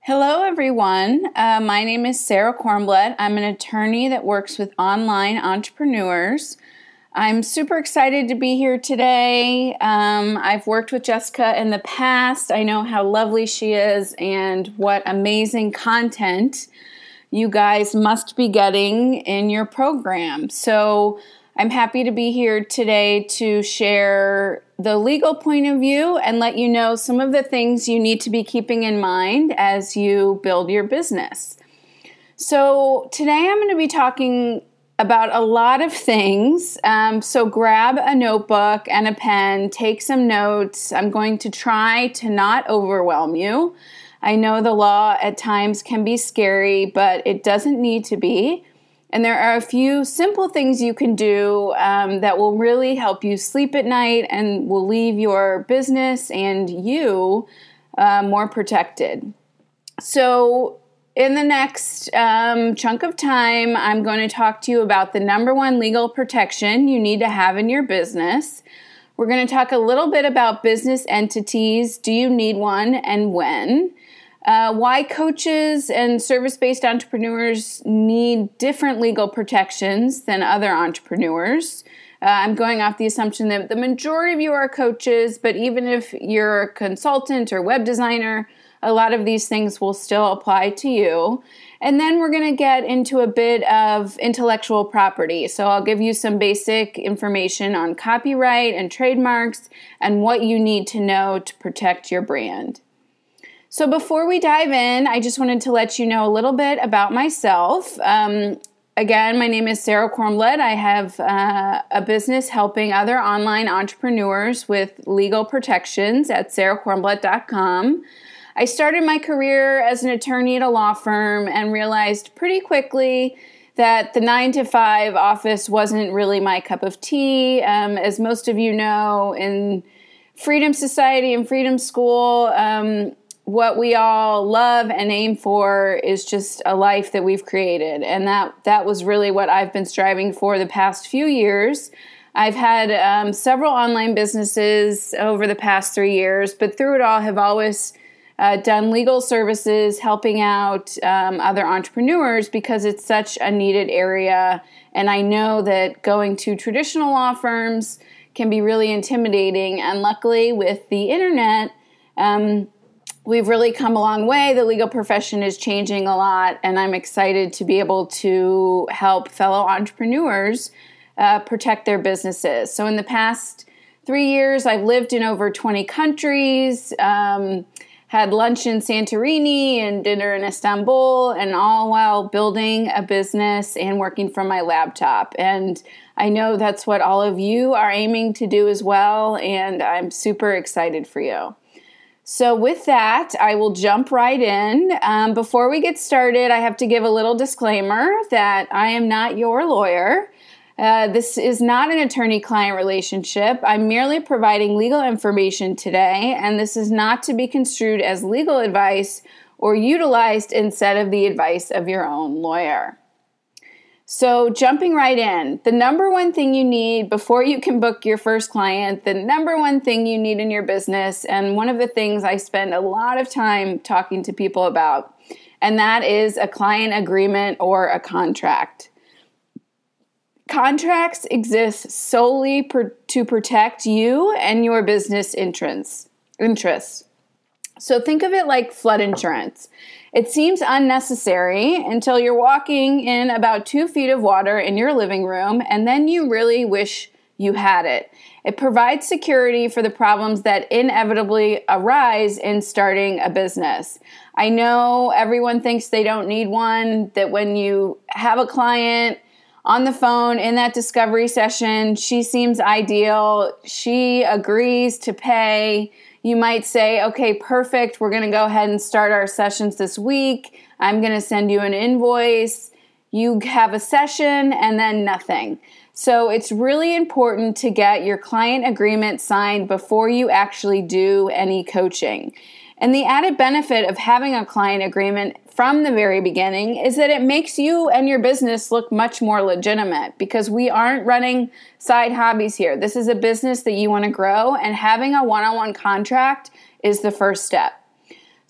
Hello, everyone. My name is Sarah Kornblatt. I'm an attorney that works with online entrepreneurs. I'm super excited to be here today. I've worked with Jessica in the past. I know how lovely she is and what amazing content you guys must be getting in your program. So I'm happy to be here today to share the legal point of view and let you know some of the things you need to be keeping in mind as you build your business. So today I'm going to be talking about a lot of things. So grab a notebook and a pen, take some notes. I'm going to try to not overwhelm you. I know the law at times can be scary, but it doesn't need to be. And there are a few simple things you can do that will really help you sleep at night and will leave your business and you more protected. So in the next chunk of time, I'm going to talk to you about the number one legal protection you need to have in your business. We're going to talk a little bit about business entities. Do you need one and when? Why coaches and service-based entrepreneurs need different legal protections than other entrepreneurs. I'm going off the assumption that the majority of you are coaches, but even if you're a consultant or web designer, a lot of these things will still apply to you. And then we're going to get into a bit of intellectual property. So I'll give you some basic information on copyright and trademarks and what you need to know to protect your brand. So before we dive in, I just wanted to let you know a little bit about myself. Again, my name is Sarah Kornblatt. I have a business helping other online entrepreneurs with legal protections at sarahkornblatt.com. I started my career as an attorney at a law firm and realized pretty quickly that the 9-to-5 office wasn't really my cup of tea. As most of you know, in Freedom Society and Freedom School, what we all love and aim for is just a life that we've created. And that was really what I've been striving for the past few years. I've had several online businesses over the past 3 years, but through it all have always done legal services, helping out other entrepreneurs because it's such a needed area. And I know that going to traditional law firms can be really intimidating. And luckily with the internet, we've really come a long way. The legal profession is changing a lot, and I'm excited to be able to help fellow entrepreneurs protect their businesses. So in the past 3 years, I've lived in over 20 countries, had lunch in Santorini and dinner in Istanbul, and all while building a business and working from my laptop. And I know that's what all of you are aiming to do as well, and I'm super excited for you. So with that, I will jump right in. Before we get started, I have to give a little disclaimer that I am not your lawyer. This is not an attorney-client relationship. I'm merely providing legal information today, and this is not to be construed as legal advice or utilized instead of the advice of your own lawyer. So jumping right in, the number one thing you need before you can book your first client, the number one thing you need in your business, and one of the things I spend a lot of time talking to people about, and that is a client agreement or a contract. Contracts exist solely to protect you and your business interests. So think of it like flood insurance. It seems unnecessary until you're walking in about 2 feet of water in your living room, and then you really wish you had it. It provides security for the problems that inevitably arise in starting a business. I know everyone thinks they don't need one, that when you have a client on the phone in that discovery session, she seems ideal, she agrees to pay. You might say, okay, perfect. We're going to go ahead and start our sessions this week. I'm going to send you an invoice. You have a session and then nothing. So it's really important to get your client agreement signed before you actually do any coaching. And the added benefit of having a client agreement from the very beginning is that it makes you and your business look much more legitimate because we aren't running side hobbies here. This is a business that you want to grow, and having a one-on-one contract is the first step.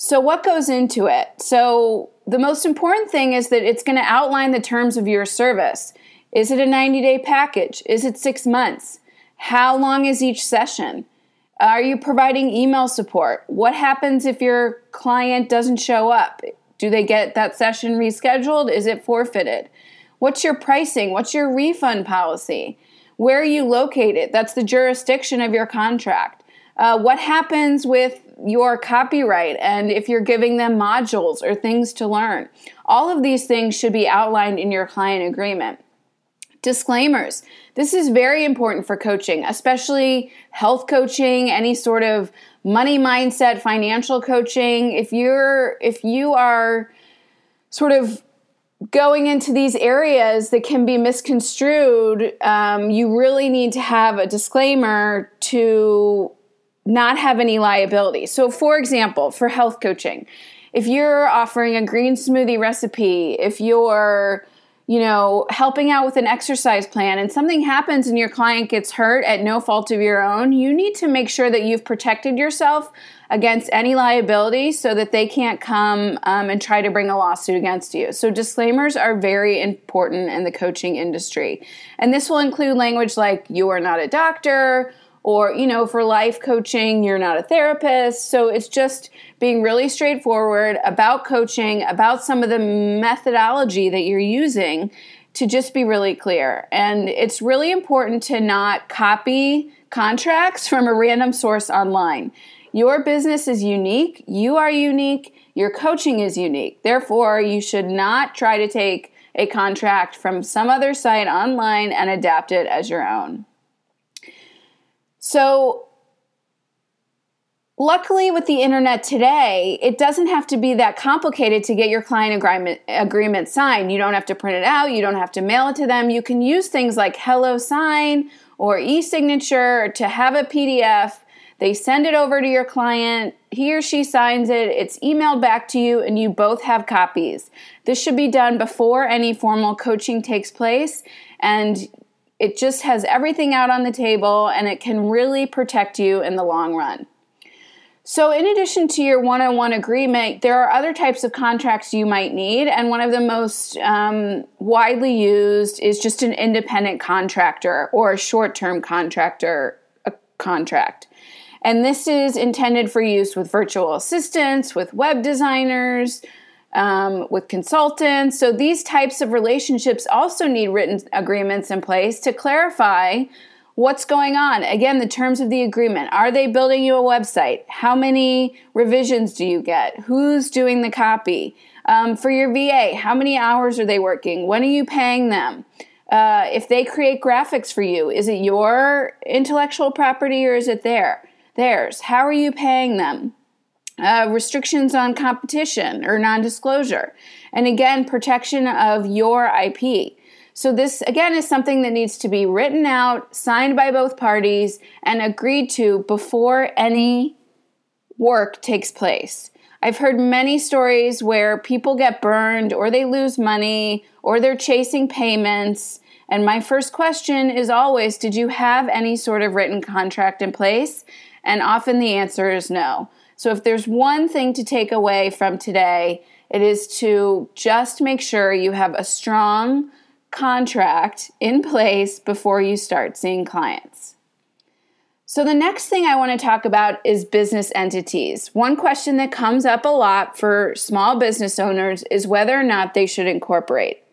So what goes into it? So the most important thing is that it's going to outline the terms of your service. Is it a 90-day package? Is it 6 months? How long is each session? Are you providing email support? What happens if your client doesn't show up? Do they get that session rescheduled? Is it forfeited? What's your pricing? What's your refund policy? Where are you located? That's the jurisdiction of your contract. What happens with your copyright and if you're giving them modules or things to learn? All of these things should be outlined in your client agreement. Disclaimers. This is very important for coaching, especially health coaching, any sort of money mindset, financial coaching. If you are sort of going into these areas that can be misconstrued, you really need to have a disclaimer to not have any liability. So for example, for health coaching, if you're offering a green smoothie recipe, if you're helping out with an exercise plan and something happens and your client gets hurt at no fault of your own, you need to make sure that you've protected yourself against any liability so that they can't come and try to bring a lawsuit against you. So disclaimers are very important in the coaching industry. And this will include language like you are not a doctor, or, for life coaching, you're not a therapist. So it's just being really straightforward about coaching, about some of the methodology that you're using to just be really clear. And it's really important to not copy contracts from a random source online. Your business is unique. You are unique. Your coaching is unique. Therefore, you should not try to take a contract from some other site online and adapt it as your own. So luckily with the internet today, it doesn't have to be that complicated to get your client agreement signed. You don't have to print it out. You don't have to mail it to them. You can use things like HelloSign or e-signature to have a PDF. They send it over to your client. He or she signs it. It's emailed back to you, and you both have copies. This should be done before any formal coaching takes place, and it just has everything out on the table, and it can really protect you in the long run. So in addition to your one-on-one agreement, there are other types of contracts you might need, and one of the most widely used is just an independent contractor or a short-term contractor contract. And this is intended for use with virtual assistants, with web designers, with consultants. So these types of relationships also need written agreements in place to clarify what's going on. Again, the terms of the agreement. Are they building you a website? How many revisions do you get? Who's doing the copy? For your VA, how many hours are they working? When are you paying them? If they create graphics for you, is it your intellectual property or is it theirs? How are you paying them? Restrictions on competition or non-disclosure. And again, protection of your IP. So this, again, is something that needs to be written out, signed by both parties, and agreed to before any work takes place. I've heard many stories where people get burned or they lose money or they're chasing payments. And my first question is always, did you have any sort of written contract in place? And often the answer is no. So if there's one thing to take away from today, it is to just make sure you have a strong contract in place before you start seeing clients. So the next thing I want to talk about is business entities. One question that comes up a lot for small business owners is whether or not they should incorporate.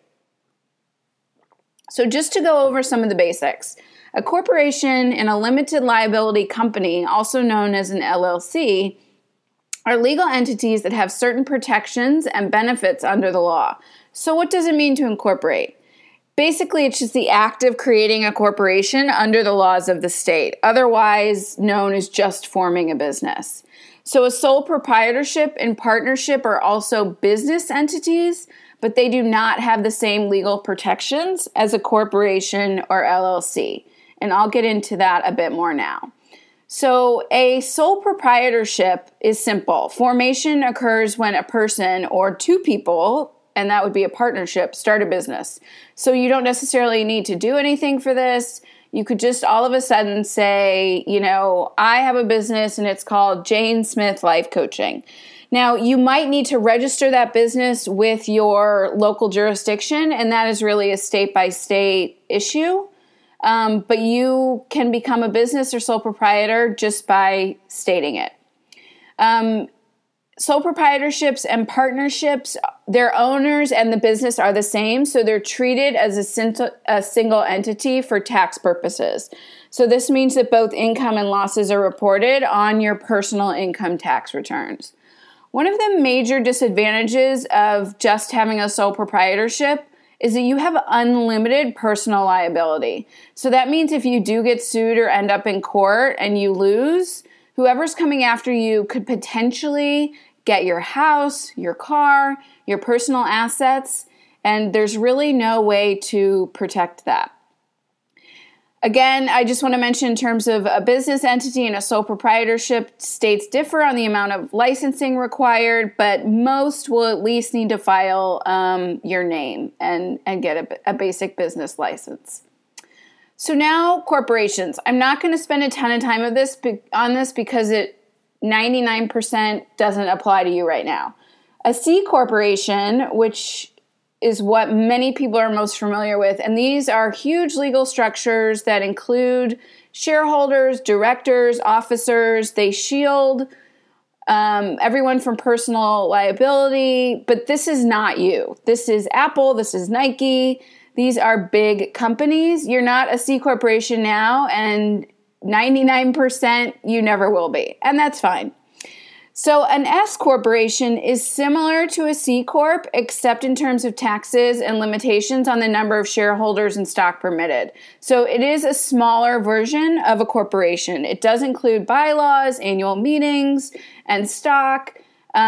So just to go over some of the basics, a corporation and a limited liability company, also known as an LLC, are legal entities that have certain protections and benefits under the law. So what does it mean to incorporate? Basically, it's just the act of creating a corporation under the laws of the state, otherwise known as just forming a business. So a sole proprietorship and partnership are also business entities, but they do not have the same legal protections as a corporation or LLC. And I'll get into that a bit more now. So a sole proprietorship is simple. Formation occurs when a person or two people, and that would be a partnership, start a business. So you don't necessarily need to do anything for this. You could just all of a sudden say, I have a business and it's called Jane Smith Life Coaching. Now, you might need to register that business with your local jurisdiction, and that is really a state-by-state issue. But you can become a business or sole proprietor just by stating it. Sole proprietorships and partnerships, their owners and the business are the same, so they're treated as a single entity for tax purposes. So this means that both income and losses are reported on your personal income tax returns. One of the major disadvantages of just having a sole proprietorship is that you have unlimited personal liability. So that means if you do get sued or end up in court and you lose, whoever's coming after you could potentially get your house, your car, your personal assets, and there's really no way to protect that. Again, I just want to mention in terms of a business entity and a sole proprietorship, states differ on the amount of licensing required, but most will at least need to file your name and get a basic business license. So now corporations. I'm not going to spend a ton of time on this because 99% doesn't apply to you right now. A C corporation, which is what many people are most familiar with, and these are huge legal structures that include shareholders, directors, officers. They shield everyone from personal liability, but this is not you. This is Apple, this is Nike. These are big companies. You're not a C corporation now, and 99% you never will be, and that's fine. So an S corporation is similar to a C corp, except in terms of taxes and limitations on the number of shareholders and stock permitted. So it is a smaller version of a corporation. It does include bylaws, annual meetings, and stock.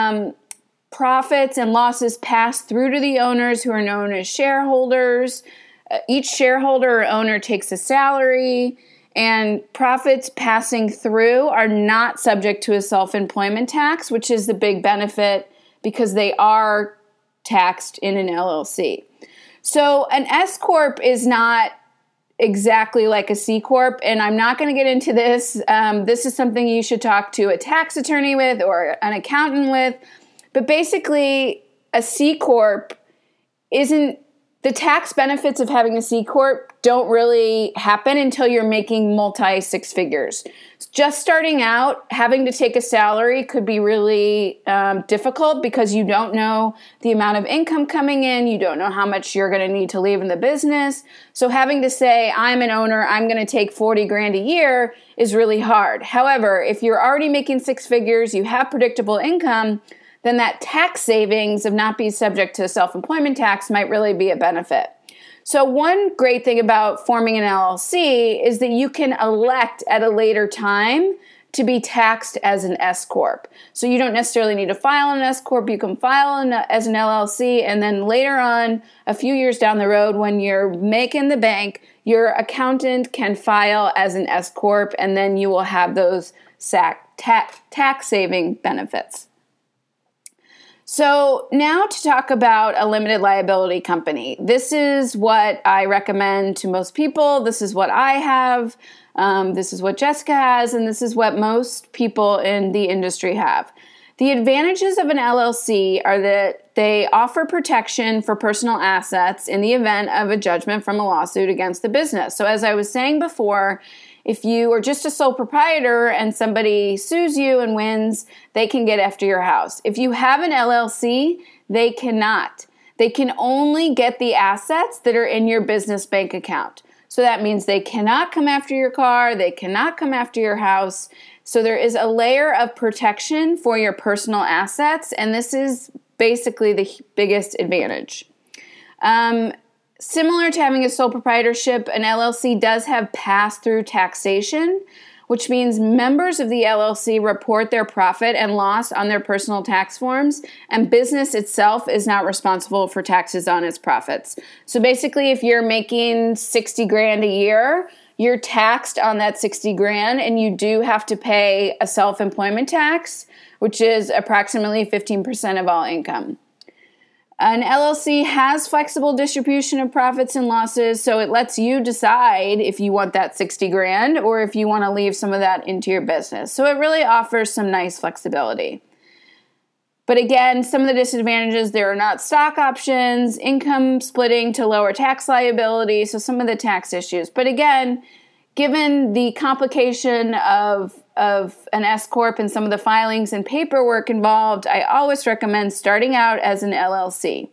Profits and losses pass through to the owners, who are known as shareholders. Each shareholder or owner takes a salary, and profits passing through are not subject to a self-employment tax, which is the big benefit because they are taxed in an LLC. So an S corp is not exactly like a C corp, and I'm not going to get into this. This is something you should talk to a tax attorney with or an accountant with. But basically, a C corp isn't. The tax benefits of having a C corp don't really happen until you're making multi-six figures. Just starting out, having to take a salary could be really difficult because you don't know the amount of income coming in. You don't know how much you're going to need to leave in the business. So having to say, I'm an owner, I'm going to take $40,000 a year is really hard. However, if you're already making six figures, you have predictable income, then that tax savings of not being subject to self-employment tax might really be a benefit. So one great thing about forming an LLC is that you can elect at a later time to be taxed as an S corp. So you don't necessarily need to file an S corp. You can file as an LLC, and then later on, a few years down the road, when you're making the bank, your accountant can file as an S corp, and then you will have those tax saving benefits. So now to talk about a limited liability company. This is what I recommend to most people. This is what I have. This is what Jessica has, and this is what most people in the industry have. The advantages of an LLC are that they offer protection for personal assets in the event of a judgment from a lawsuit against the business. So as I was saying before, if you are just a sole proprietor and somebody sues you and wins, they can get after your house. If you have an LLC, they cannot. They can only get the assets that are in your business bank account. So that means they cannot come after your car, they cannot come after your house. So there is a layer of protection for your personal assets, and this is basically the biggest advantage. Similar to having a sole proprietorship, an LLC does have pass-through taxation, which means members of the LLC report their profit and loss on their personal tax forms, and business itself is not responsible for taxes on its profits. So basically, if you're making $60,000 a year, you're taxed on that $60,000, and you do have to pay a self-employment tax, which is approximately 15% of all income. An LLC has flexible distribution of profits and losses, so it lets you decide if you want that $60,000 or if you want to leave some of that into your business. So it really offers some nice flexibility. But again, some of the disadvantages, there are not stock options, income splitting to lower tax liability, so some of the tax issues. But again, given the complication of an S Corp and some of the filings and paperwork involved, I always recommend starting out as an LLC.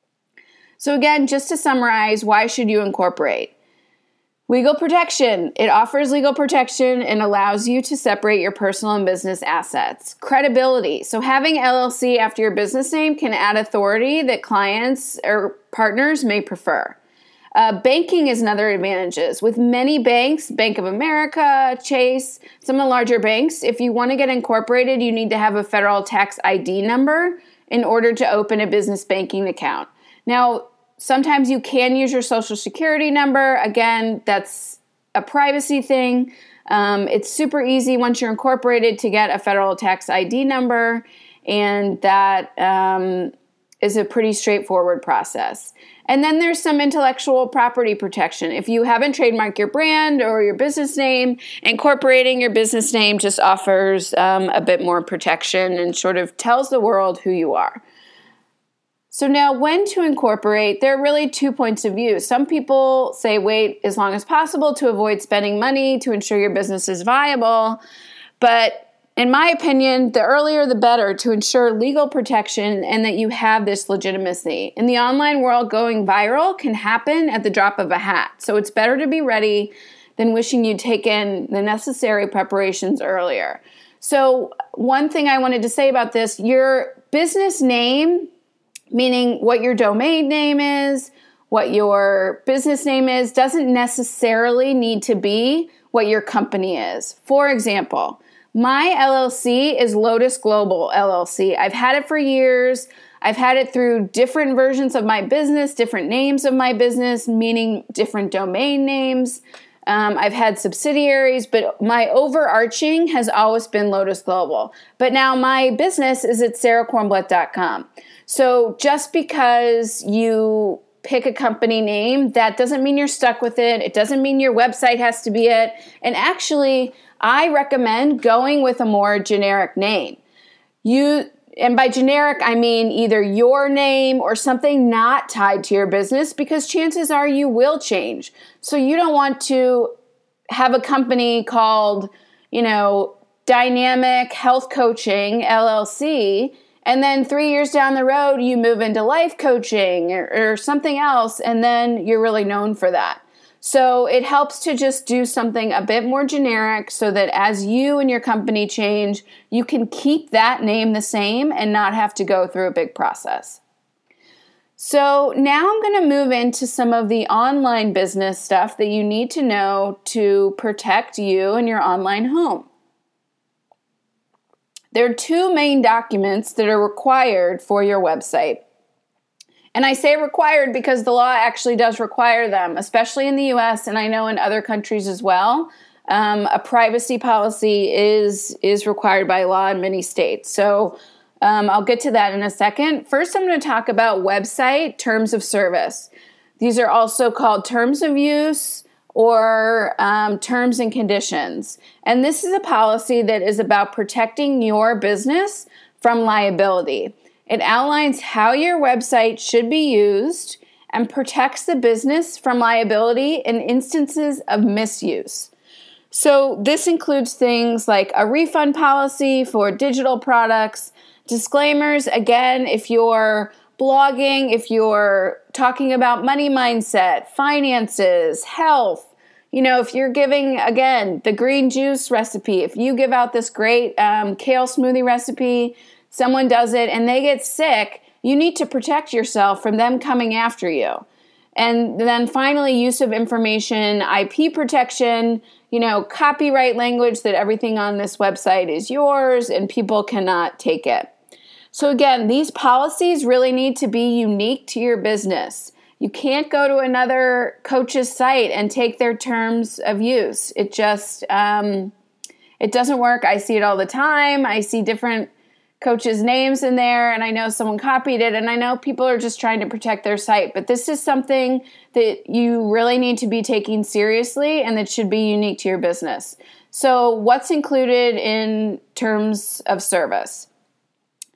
So again, just to summarize, why should you incorporate? Legal protection. It offers legal protection and allows you to separate your personal and business assets. Credibility. So having LLC after your business name can add authority that clients or partners may prefer. Banking is another advantages. With many banks, Bank of America, Chase, some of the larger banks, if you want to get incorporated, you need to have a federal tax ID number in order to open a business banking account. Now, sometimes you can use your social security number. Again, that's a privacy thing. It's super easy once you're incorporated to get a federal tax ID number, and that is a pretty straightforward process. And then there's some intellectual property protection. If you haven't trademarked your brand or your business name, incorporating your business name just offers a bit more protection and sort of tells the world who you are. So now when to incorporate, there are really 2 points of view. Some people say wait as long as possible to avoid spending money to ensure your business is viable. But in my opinion, the earlier the better to ensure legal protection and that you have this legitimacy. In the online world, going viral can happen at the drop of a hat. So it's better to be ready than wishing you'd taken the necessary preparations earlier. So one thing I wanted to say about this, your business name, meaning what your domain name is, what your business name is, doesn't necessarily need to be what your company is. For example, my LLC is Lotus Global LLC. I've had it for years. I've had it through different versions of my business, different names of my business, meaning different domain names. I've had subsidiaries, but my overarching has always been Lotus Global. But now my business is at sarahkornbluth.com. So just because you pick a company name, that doesn't mean you're stuck with it. It doesn't mean your website has to be it. And actually, I recommend going with a more generic name. And by generic, I mean either your name or something not tied to your business, because chances are you will change. So you don't want to have a company called, Dynamic Health Coaching LLC, and then 3 years down the road, you move into life coaching or something else, and then you're really known for that. So it helps to just do something a bit more generic so that as you and your company change, you can keep that name the same and not have to go through a big process. So now I'm going to move into some of the online business stuff that you need to know to protect you and your online home. There are 2 main documents that are required for your website. And I say required because the law actually does require them, especially in the US, and I know in other countries as well. A privacy policy is required by law in many states. So I'll get to that in a second. First, I'm going to talk about website terms of service. These are also called terms of use or terms and conditions. And this is a policy that is about protecting your business from liability. It outlines how your website should be used and protects the business from liability in instances of misuse. So this includes things like a refund policy for digital products, disclaimers, again, if you're blogging, if you're talking about money mindset, finances, health, if you're giving, again, the green juice recipe, if you give out this great kale smoothie recipe, someone does it and they get sick, you need to protect yourself from them coming after you. And then finally, use of information, IP protection, copyright language that everything on this website is yours and people cannot take it. So again, these policies really need to be unique to your business. You can't go to another coach's site and take their terms of use. It just, it doesn't work. I see it all the time. I see different coaches' names in there, and I know someone copied it, and I know people are just trying to protect their site. But this is something that you really need to be taking seriously and that should be unique to your business. So what's included in terms of service?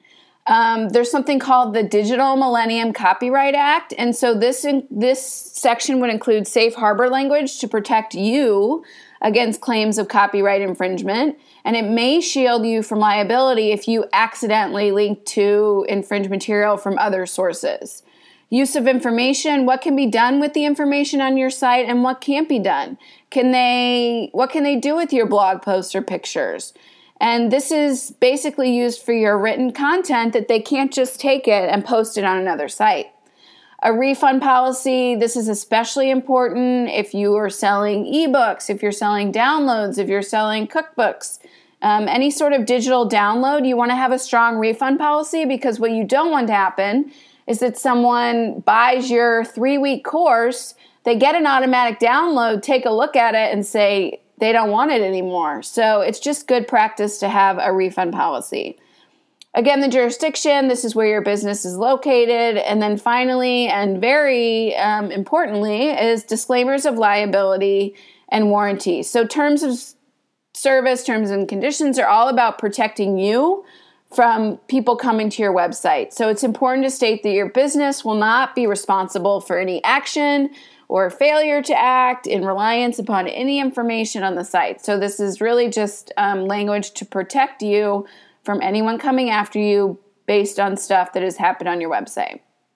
There's something called the Digital Millennium Copyright Act. And so this section would include safe harbor language to protect you against claims of copyright infringement. And it may shield you from liability if you accidentally link to infringed material from other sources. Use of information, what can be done with the information on your site and what can't be done? What can they do with your blog posts or pictures? And this is basically used for your written content that they can't just take it and post it on another site. A refund policy, this is especially important if you are selling ebooks, if you're selling downloads, if you're selling cookbooks, any sort of digital download, you want to have a strong refund policy because what you don't want to happen is that someone buys your 3-week course, they get an automatic download, take a look at it and say, they don't want it anymore. So it's just good practice to have a refund policy. Again, the jurisdiction, this is where your business is located. And then finally, and very importantly, is disclaimers of liability and warranty. So terms of service, terms and conditions are all about protecting you from people coming to your website. So it's important to state that your business will not be responsible for any action or failure to act in reliance upon any information on the site. So this is really just language to protect you from anyone coming after you based on stuff that has happened on your website.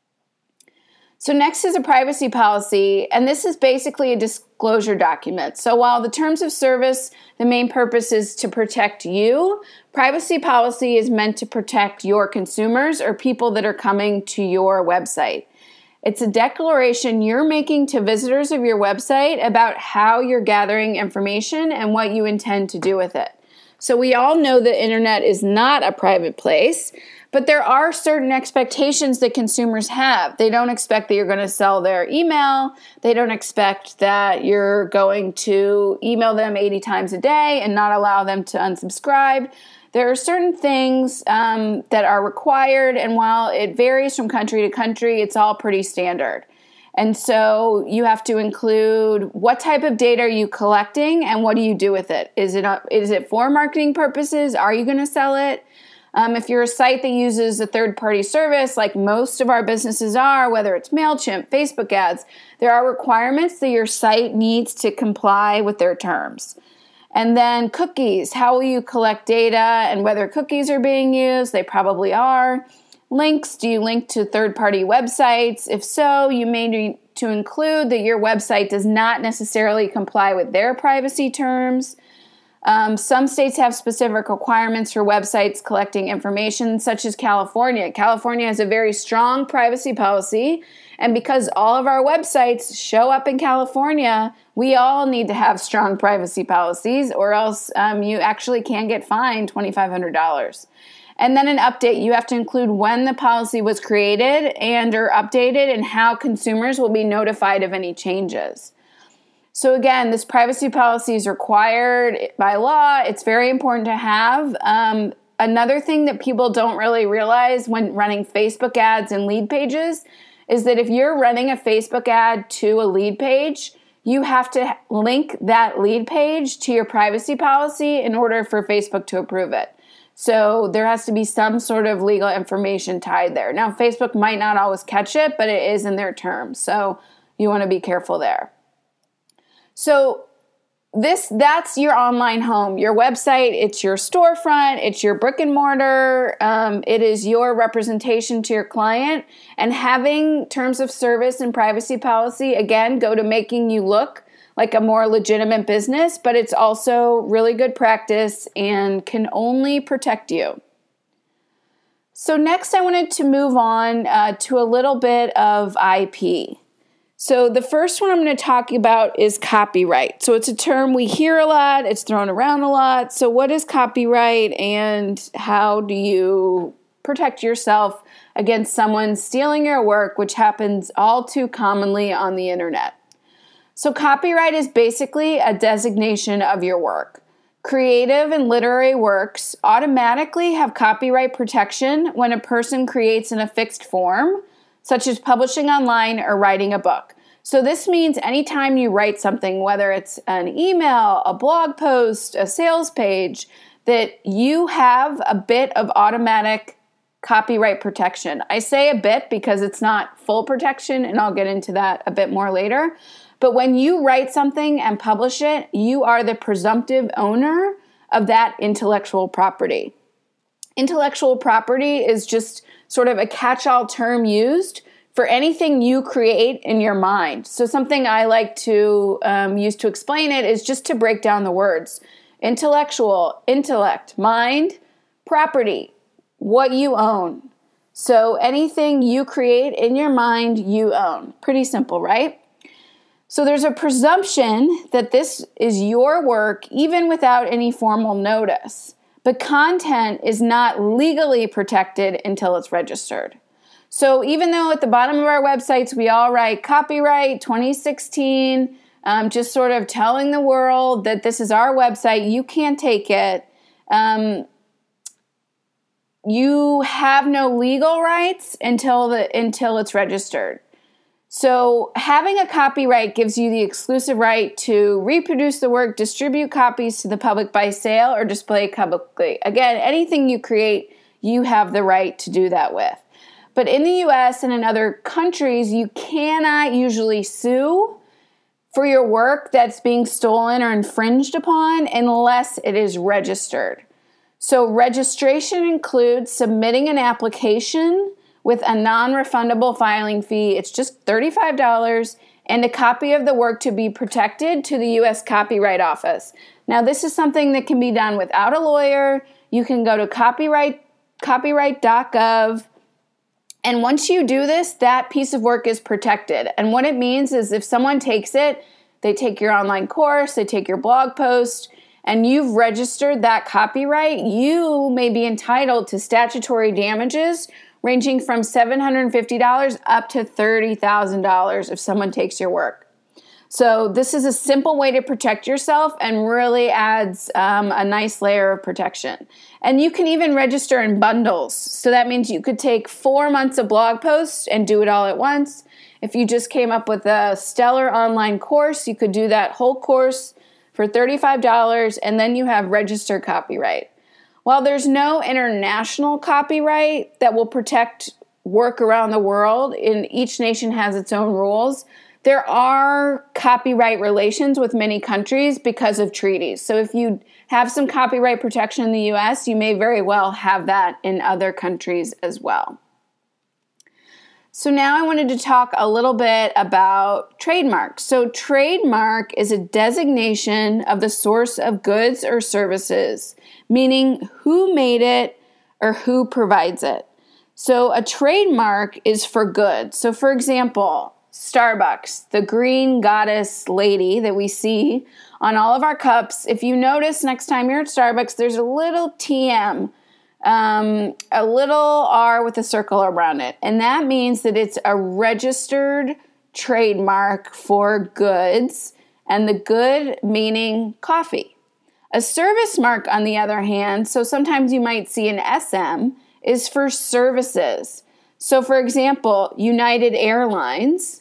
So next is a privacy policy, and this is basically a disclosure document. So while the terms of service, the main purpose is to protect you, privacy policy is meant to protect your consumers or people that are coming to your website. It's a declaration you're making to visitors of your website about how you're gathering information and what you intend to do with it. So we all know the internet is not a private place, but there are certain expectations that consumers have. They don't expect that you're going to sell their email. They don't expect that you're going to email them 80 times a day and not allow them to unsubscribe. There are certain things that are required, and while it varies from country to country, it's all pretty standard. And so you have to include what type of data are you collecting and what do you do with it? Is it for marketing purposes? Are you going to sell it? If you're a site that uses a third-party service, like most of our businesses are, whether it's MailChimp, Facebook ads, there are requirements that your site needs to comply with their terms. And then cookies, how will you collect data and whether cookies are being used? They probably are. Links, do you link to third-party websites? If so, you may need to include that your website does not necessarily comply with their privacy terms. Some states have specific requirements for websites collecting information, such as California. California has a very strong privacy policy, and because all of our websites show up in California, we all need to have strong privacy policies, or else you actually can get fined $2,500. And then an update. You have to include when the policy was created and or updated and how consumers will be notified of any changes. So again, this privacy policy is required by law. It's very important to have. Another thing that people don't really realize when running Facebook ads and lead pages is that if you're running a Facebook ad to a lead page, you have to link that lead page to your privacy policy in order for Facebook to approve it. So there has to be some sort of legal information tied there. Now, Facebook might not always catch it, but it is in their terms. So you want to be careful there. So that's your online home, your website. It's your storefront. It's your brick and mortar. It is your representation to your client. And having terms of service and privacy policy, again, go to making you look like a more legitimate business, but it's also really good practice and can only protect you. So next I wanted to move on to a little bit of IP. So the first one I'm going to talk about is copyright. So it's a term we hear a lot, it's thrown around a lot. So what is copyright and how do you protect yourself against someone stealing your work, which happens all too commonly on the internet? So copyright is basically a designation of your work. Creative and literary works automatically have copyright protection when a person creates in a fixed form, such as publishing online or writing a book. So this means anytime you write something, whether it's an email, a blog post, a sales page, that you have a bit of automatic copyright protection. I say a bit because it's not full protection, and I'll get into that a bit more later. But when you write something and publish it, you are the presumptive owner of that intellectual property. Intellectual property is just sort of a catch-all term used for anything you create in your mind. So something I like to use to explain it is just to break down the words. Intellectual, intellect, mind, property, what you own. So anything you create in your mind, you own. Pretty simple, right? So there's a presumption that this is your work even without any formal notice. But content is not legally protected until it's registered. So even though at the bottom of our websites we all write copyright 2016, just sort of telling the world that this is our website, you can't take it. You have no legal rights until it's registered. So having a copyright gives you the exclusive right to reproduce the work, distribute copies to the public by sale, or display publicly. Again, anything you create, you have the right to do that with. But in the US and in other countries, you cannot usually sue for your work that's being stolen or infringed upon unless it is registered. So registration includes submitting an application with a non-refundable filing fee. It's just $35 and a copy of the work to be protected to the U.S. Copyright Office. Now, this is something that can be done without a lawyer. You can go to copyright.gov. And once you do this, that piece of work is protected. And what it means is if someone takes it, they take your online course, they take your blog post, and you've registered that copyright, you may be entitled to statutory damages ranging from $750 up to $30,000 if someone takes your work. So this is a simple way to protect yourself and really adds a nice layer of protection. And you can even register in bundles. So that means you could take 4 months of blog posts and do it all at once. If you just came up with a stellar online course, you could do that whole course for $35, and then you have registered copyright. While there's no international copyright that will protect work around the world, and each nation has its own rules, there are copyright relations with many countries because of treaties. So if you have some copyright protection in the US, you may very well have that in other countries as well. So now I wanted to talk a little bit about trademark. So trademark is a designation of the source of goods or services, meaning who made it or who provides it. So a trademark is for goods. So for example, Starbucks, the green goddess lady that we see on all of our cups. If you notice next time you're at Starbucks, there's a little TM, a little R with a circle around it. And that means that it's a registered trademark for goods, and the good meaning coffee. A service mark, on the other hand, so sometimes you might see an SM, is for services. So for example, United Airlines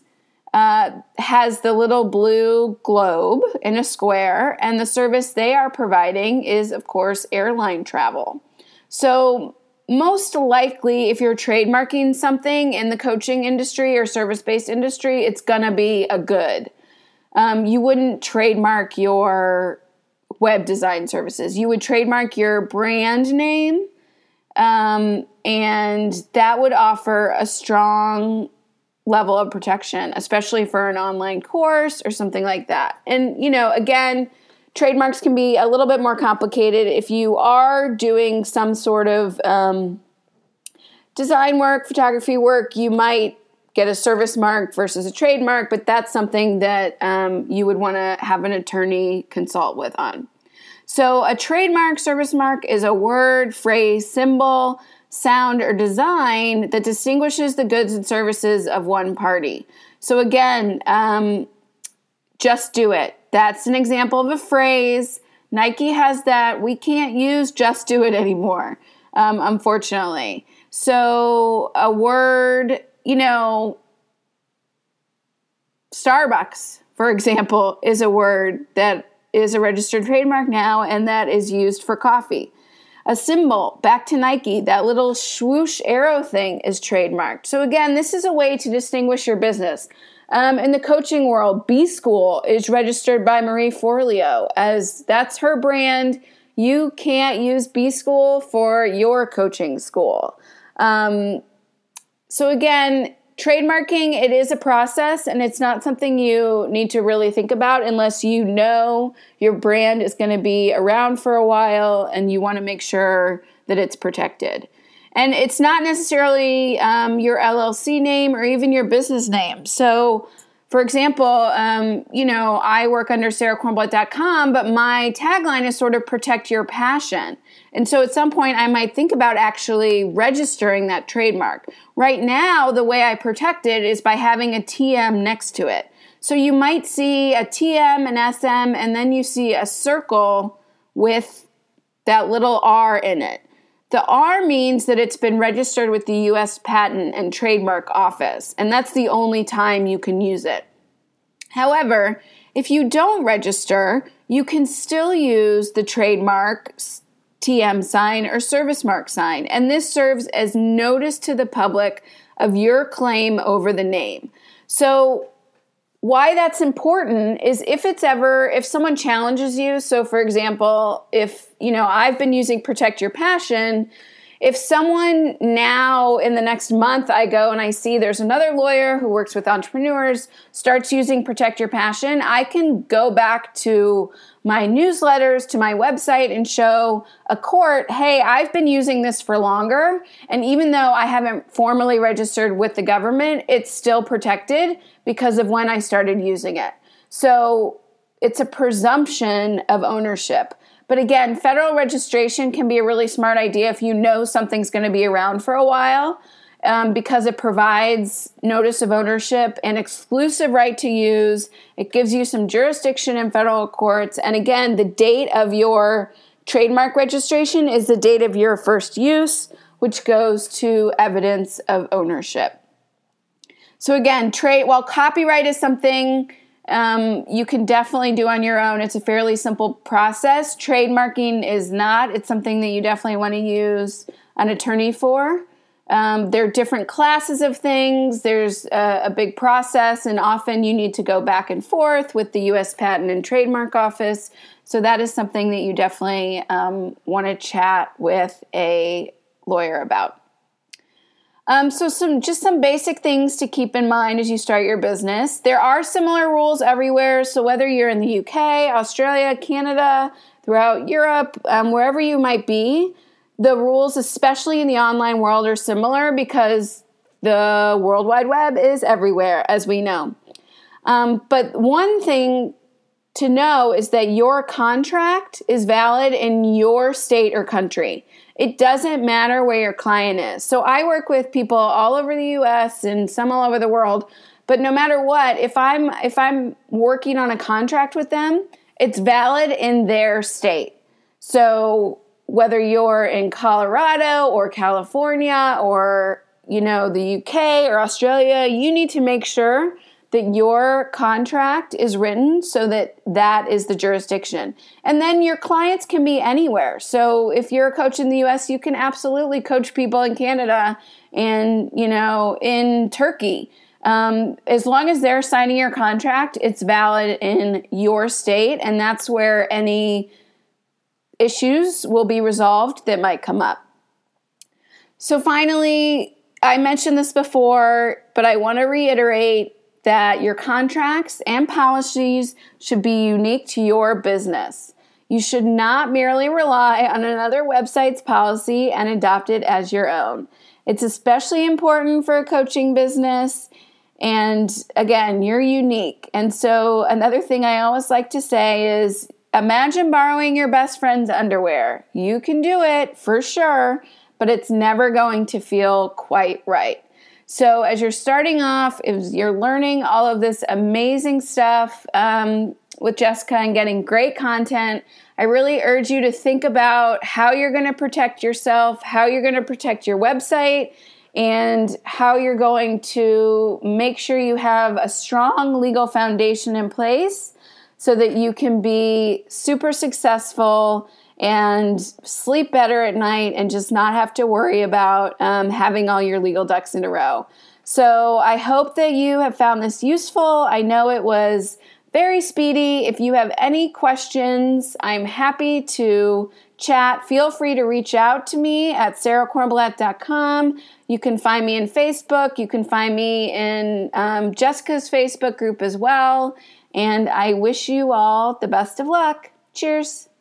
has the little blue globe in a square, and the service they are providing is, of course, airline travel. So most likely, if you're trademarking something in the coaching industry or service-based industry, it's going to be a good. You wouldn't trademark your web design services. You would trademark your brand name, and that would offer a strong level of protection, especially for an online course or something like that. And, again, trademarks can be a little bit more complicated. If you are doing some sort of design work, photography work, you might get a service mark versus a trademark, but that's something that you would want to have an attorney consult with on. So a trademark, service mark is a word, phrase, symbol, sound, or design that distinguishes the goods and services of one party. So again, just do it. That's an example of a phrase. Nike has that. We can't use just do it anymore, unfortunately. So a word, Starbucks, for example, is a word that is a registered trademark now, and that is used for coffee. A symbol, back to Nike, that little swoosh arrow thing is trademarked. So again, this is a way to distinguish your business. In the coaching world, B School is registered by Marie Forleo, as that's her brand. You can't use B School for your coaching school. So again, trademarking, it is a process, and it's not something you need to really think about unless you know your brand is going to be around for a while and you want to make sure that it's protected. And it's not necessarily your LLC name or even your business name. So, for example, I work under sarahkornblatt.com, but my tagline is sort of protect your passion. And so at some point, I might think about actually registering that trademark. Right now, the way I protect it is by having a TM next to it. So you might see a TM, an SM, and then you see a circle with that little R in it. The R means that it's been registered with the U.S. Patent and Trademark Office, and that's the only time you can use it. However, if you don't register, you can still use the trademark TM sign or service mark sign, and this serves as notice to the public of your claim over the name. So why that's important is if someone challenges you, so for example, if, I've been using Protect Your Passion, if someone now in the next month I go and I see there's another lawyer who works with entrepreneurs, starts using Protect Your Passion, I can go back to my newsletters, to my website and show a court, hey, I've been using this for longer. And even though I haven't formally registered with the government, it's still protected because of when I started using it. So it's a presumption of ownership. But again, federal registration can be a really smart idea if you know something's going to be around for a while, because it provides notice of ownership and exclusive right to use. It gives you some jurisdiction in federal courts. And again, the date of your trademark registration is the date of your first use, which goes to evidence of ownership. So again, while copyright is something you can definitely do on your own. It's a fairly simple process. Trademarking is not. It's something that you definitely want to use an attorney for. There are different classes of things. There's a big process, and often you need to go back and forth with the U.S. Patent and Trademark Office. So that is something that you definitely want to chat with a lawyer about. So some basic things to keep in mind as you start your business. There are similar rules everywhere. So whether you're in the UK, Australia, Canada, throughout Europe, wherever you might be, the rules, especially in the online world, are similar because the World Wide Web is everywhere, as we know. But one thing to know is that your contract is valid in your state or country. It doesn't matter where your client is. So I work with people all over the US and some all over the world, but no matter what, if I'm working on a contract with them, it's valid in their state. So whether you're in Colorado or California or, the UK or Australia, you need to make sure that your contract is written so that is the jurisdiction. And then your clients can be anywhere. So if you're a coach in the US, you can absolutely coach people in Canada and, in Turkey. As long as they're signing your contract, it's valid in your state, and that's where any issues will be resolved that might come up. So finally, I mentioned this before, but I want to reiterate that your contracts and policies should be unique to your business. You should not merely rely on another website's policy and adopt it as your own. It's especially important for a coaching business. And again, you're unique. And so another thing I always like to say is, imagine borrowing your best friend's underwear. You can do it for sure, but it's never going to feel quite right. So as you're starting off, if you're learning all of this amazing stuff with Jessica and getting great content, I really urge you to think about how you're going to protect yourself, how you're going to protect your website, and how you're going to make sure you have a strong legal foundation in place so that you can be super successful and sleep better at night and just not have to worry about having all your legal ducks in a row. So I hope that you have found this useful. I know it was very speedy. If you have any questions, I'm happy to chat. Feel free to reach out to me at sarahkornblatt.com. You can find me in Facebook. You can find me in Jessica's Facebook group as well. And I wish you all the best of luck. Cheers.